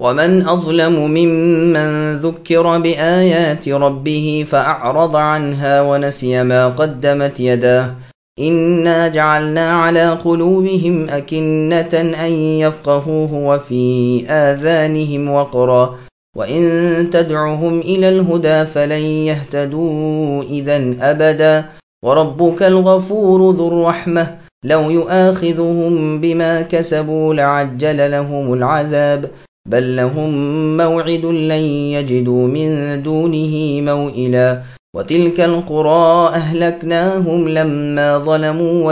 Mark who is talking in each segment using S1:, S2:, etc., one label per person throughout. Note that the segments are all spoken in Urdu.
S1: ومن أظلم ممن ذكر بآيات ربه فأعرض عنها ونسي ما قدمت يداه إنا جعلنا على قلوبهم أكنة أن يفقهوه وفي آذانهم وقرا وإن تدعهم إلى الهدى فلن يهتدوا إذن أبدا وربك الغفور ذو الرحمة لو يؤاخذهم بما كسبوا لعجل لهم العذاب بل لهم موعد لن يجدوا من دونه موئلا وتلك القرى أهلكناهم لما ظلموا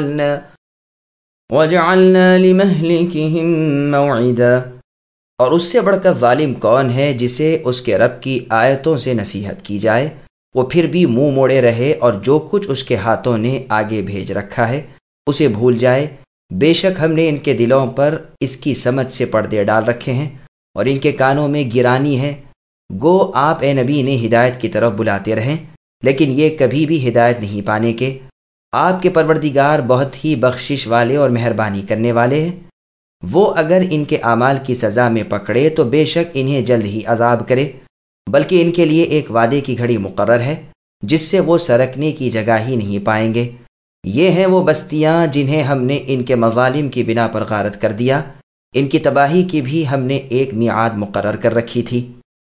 S1: وجعلنا لمهلكهم موعدا۔
S2: اور اس سے بڑھ کر ظالم کون ہے جسے اس کے رب کی آیتوں سے نصیحت کی جائے، وہ پھر بھی منہ موڑے رہے اور جو کچھ اس کے ہاتھوں نے آگے بھیج رکھا ہے اسے بھول جائے۔ بے شک ہم نے ان کے دلوں پر اس کی سمجھ سے پردے ڈال رکھے ہیں اور ان کے کانوں میں گرانی ہے۔ گو آپ اے نبی نے ہدایت کی طرف بلاتے رہیں، لیکن یہ کبھی بھی ہدایت نہیں پانے کے۔ آپ کے پروردگار بہت ہی بخشش والے اور مہربانی کرنے والے ہیں۔ وہ اگر ان کے اعمال کی سزا میں پکڑے تو بے شک انہیں جلد ہی عذاب کرے، بلکہ ان کے لیے ایک وعدے کی گھڑی مقرر ہے جس سے وہ سرکنے کی جگہ ہی نہیں پائیں گے۔ یہ ہیں وہ بستیاں جنہیں ہم نے ان کے مظالم کی بنا پر غارت کر دیا، ان کی تباہی کی بھی ہم نے ایک میعاد مقرر کر رکھی تھی۔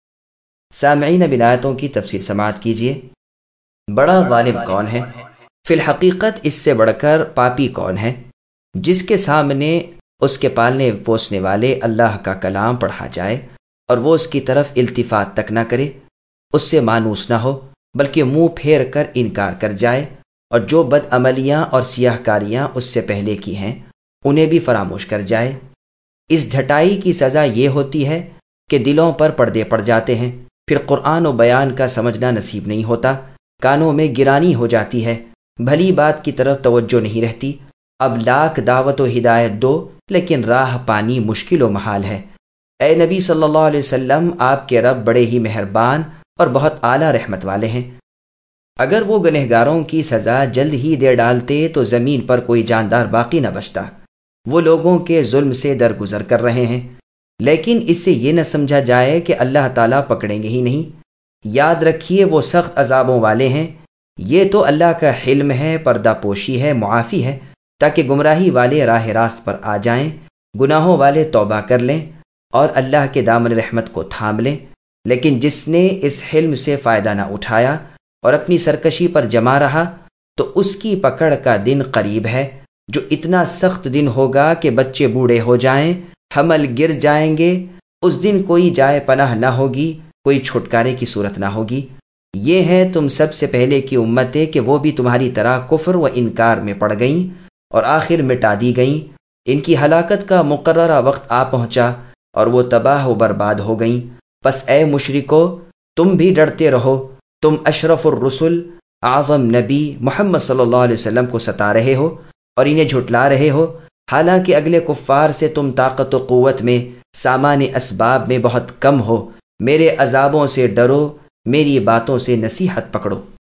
S2: سامعین، اب آیتوں کی تفسیر سماعت کیجیے۔ بڑا ظالم کون ہے؟ فی الحقیقت اس سے بڑھ کر پاپی کون ہے جس کے سامنے اس کے پالنے پوسنے والے اللہ کا کلام پڑھا جائے اور وہ اس کی طرف التفات تک نہ کرے، اس سے مانوس نہ ہو بلکہ منہ پھیر کر انکار کر جائے، اور جو بد عملیاں اور سیاہ کاریاں اس سے پہلے کی ہیں انہیں بھی فراموش کر جائے۔ اس جھٹائی کی سزا یہ ہوتی ہے کہ دلوں پر پردے پڑ جاتے ہیں، پھر قرآن و بیان کا سمجھنا نصیب نہیں ہوتا، کانوں میں گرانی ہو جاتی ہے، بھلی بات کی طرف توجہ نہیں رہتی۔ اب لاکھ دعوت و ہدایت دو لیکن راہ پانی مشکل و محال ہے۔ اے نبی صلی اللہ علیہ وسلم، آپ کے رب بڑے ہی مہربان اور بہت اعلیٰ رحمت والے ہیں۔ اگر وہ گنہگاروں کی سزا جلد ہی دے ڈالتے تو زمین پر کوئی جاندار باقی نہ بچتا۔ وہ لوگوں کے ظلم سے درگزر کر رہے ہیں، لیکن اس سے یہ نہ سمجھا جائے کہ اللہ تعالیٰ پکڑیں گے ہی نہیں۔ یاد رکھیے وہ سخت عذابوں والے ہیں۔ یہ تو اللہ کا حلم ہے، پردہ پوشی ہے، معافی ہے، تاکہ گمراہی والے راہ راست پر آ جائیں، گناہوں والے توبہ کر لیں اور اللہ کے دامن رحمت کو تھام لیں۔ لیکن جس نے اس حلم سے فائدہ نہ اٹھایا اور اپنی سرکشی پر جمع رہا تو اس کی پکڑ کا دن قریب ہے، جو اتنا سخت دن ہوگا کہ بچے بوڑھے ہو جائیں، حمل گر جائیں گے۔ اس دن کوئی جائے پناہ نہ ہوگی، کوئی چھٹکارے کی صورت نہ ہوگی۔ یہ ہیں تم سب سے پہلے کی امتیں کہ وہ بھی تمہاری طرح کفر و انکار میں پڑ گئیں اور آخر مٹا دی گئیں۔ ان کی ہلاکت کا مقررہ وقت آ پہنچا اور وہ تباہ و برباد ہو گئیں۔ پس اے مشرکو، تم بھی ڈرتے رہو۔ تم اشرف الرسل اعظم نبی محمد صلی اللہ علیہ وسلم کو ستا رہے ہو اور انہیں جھٹلا رہے ہو، حالانکہ اگلے کفار سے تم طاقت و قوت میں، سامان اسباب میں بہت کم ہو۔ میرے عذابوں سے ڈرو، میری باتوں سے نصیحت پکڑو۔